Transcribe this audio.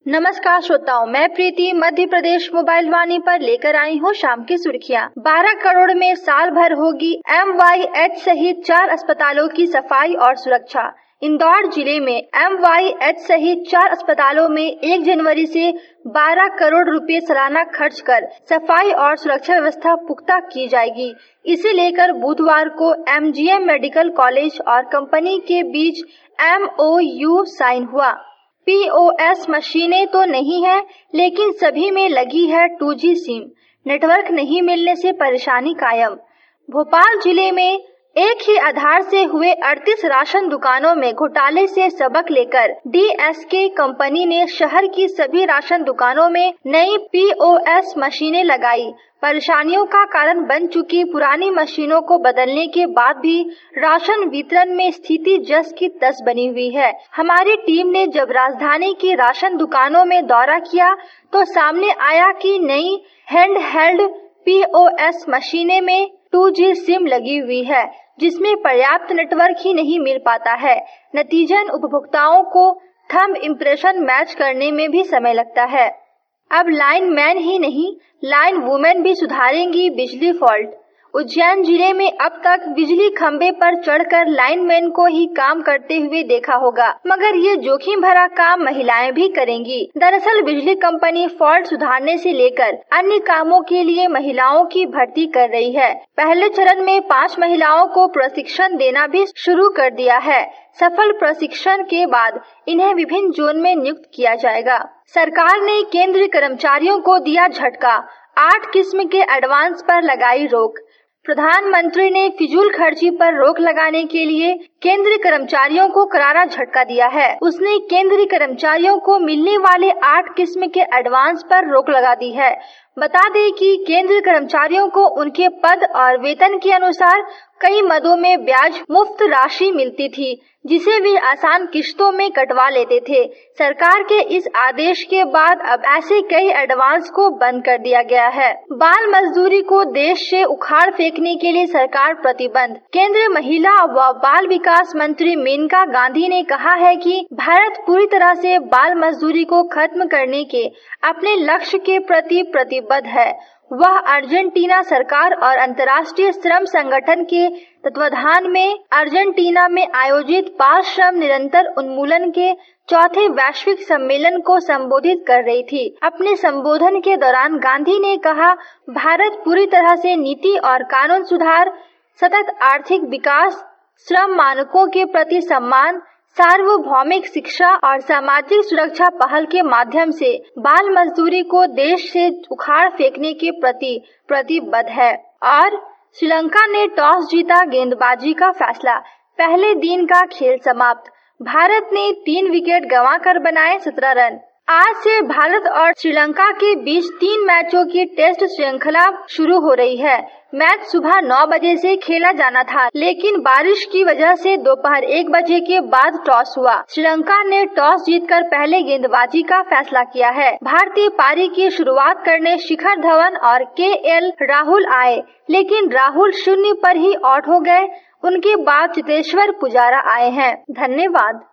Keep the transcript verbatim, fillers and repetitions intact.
नमस्कार श्रोताओं, मैं प्रीति मध्य प्रदेश मोबाइल वाणी पर लेकर आई हूँ शाम की सुर्खियाँ। बारह करोड़ में साल भर होगी एम वाई एच सहित चार अस्पतालों की सफाई और सुरक्षा। इंदौर जिले में एम वाई एच सहित चार अस्पतालों में एक जनवरी से बारह करोड़ रुपए सालाना खर्च कर सफाई और सुरक्षा व्यवस्था पुख्ता की जाएगी। इसे लेकर बुधवार को M G M medical college और कंपनी के बीच एम ओ यू साइन हुआ। पी ओ एस मशीनें तो नहीं है, लेकिन सभी में लगी है टू जी सिम। नेटवर्क नहीं मिलने से परेशानी कायम। भोपाल जिले में एक ही आधार से हुए अड़तीस राशन दुकानों में घोटाले से सबक लेकर डी एस के कंपनी ने शहर की सभी राशन दुकानों में नई पी ओ एस मशीनें लगाई। परेशानियों का कारण बन चुकी पुरानी मशीनों को बदलने के बाद भी राशन वितरण में स्थिति जस की तस बनी हुई है। हमारी टीम ने जब राजधानी की राशन दुकानों में दौरा किया तो सामने आया कि नई hand held P O S मशीनें में टू जी सिम लगी हुई है, जिसमें पर्याप्त नेटवर्क ही नहीं मिल पाता है। नतीजन उपभोक्ताओं को थंब इम्प्रेशन मैच करने में भी समय लगता है। अब लाइन मैन ही नहीं, लाइन वुमेन भी सुधारेंगी बिजली फॉल्ट। उज्जैन जिले में अब तक बिजली खंबे पर चढ़कर लाइनमैन को ही काम करते हुए देखा होगा, मगर ये जोखिम भरा काम महिलाएं भी करेंगी। दरअसल बिजली कंपनी फॉल्ट सुधारने से लेकर अन्य कामों के लिए महिलाओं की भर्ती कर रही है। पहले चरण में पाँच महिलाओं को प्रशिक्षण देना भी शुरू कर दिया है। सफल प्रशिक्षण के बाद इन्हें विभिन्न जोन में नियुक्त किया जाएगा। सरकार ने केंद्रीय कर्मचारियों को दिया झटका, आठ किस्म के एडवांस पर लगाई रोक। प्रधानमंत्री ने फिजूल खर्ची पर रोक लगाने के लिए केंद्रीय कर्मचारियों को करारा झटका दिया है। उसने केंद्रीय कर्मचारियों को मिलने वाले आठ किस्म के एडवांस पर रोक लगा दी है। बता दें कि केंद्रीय कर्मचारियों को उनके पद और वेतन के अनुसार कई मदों में ब्याज मुफ्त राशि मिलती थी, जिसे वे आसान किश्तों में कटवा लेते थे। सरकार के इस आदेश के बाद अब ऐसे कई एडवांस को बंद कर दिया गया है। बाल मजदूरी को देश से उखाड़ फेंकने के लिए सरकार प्रतिबद्ध। केंद्रीय महिला व बाल विकास मंत्री मेनका गांधी ने कहा है कि भारत पूरी तरह से बाल मजदूरी को खत्म करने के अपने लक्ष्य के प्रति प्रतिबद्ध है। वह अर्जेंटीना सरकार और अंतर्राष्ट्रीय श्रम संगठन के तत्वाधान में अर्जेंटीना में आयोजित बाल श्रम निरंतर उन्मूलन के चौथे वैश्विक सम्मेलन को संबोधित कर रही थी। अपने संबोधन के दौरान गांधी ने कहा, भारत पूरी तरह से नीति और कानून सुधार, सतत आर्थिक विकास, श्रम मानकों के प्रति सम्मान, सार्वभौमिक शिक्षा और सामाजिक सुरक्षा पहल के माध्यम से बाल मजदूरी को देश से उखाड़ फेंकने के प्रति प्रतिबद्ध है। और श्रीलंका ने टॉस जीता, गेंदबाजी का फैसला। पहले दिन का खेल समाप्त। भारत ने तीन विकेट गंवाकर बनाए सत्रह रन। आज से भारत और श्रीलंका के बीच तीन मैचों की टेस्ट श्रृंखला शुरू हो रही है। मैच सुबह नौ बजे से खेला जाना था, लेकिन बारिश की वजह से दोपहर एक बजे के बाद टॉस हुआ। श्रीलंका ने टॉस जीतकर पहले गेंदबाजी का फैसला किया है। भारतीय पारी की शुरुआत करने शिखर धवन और के एल राहुल आए, लेकिन राहुल शून्य पर ही आउट हो गए। उनके बाद चेतेश्वर पुजारा आए हैं। धन्यवाद।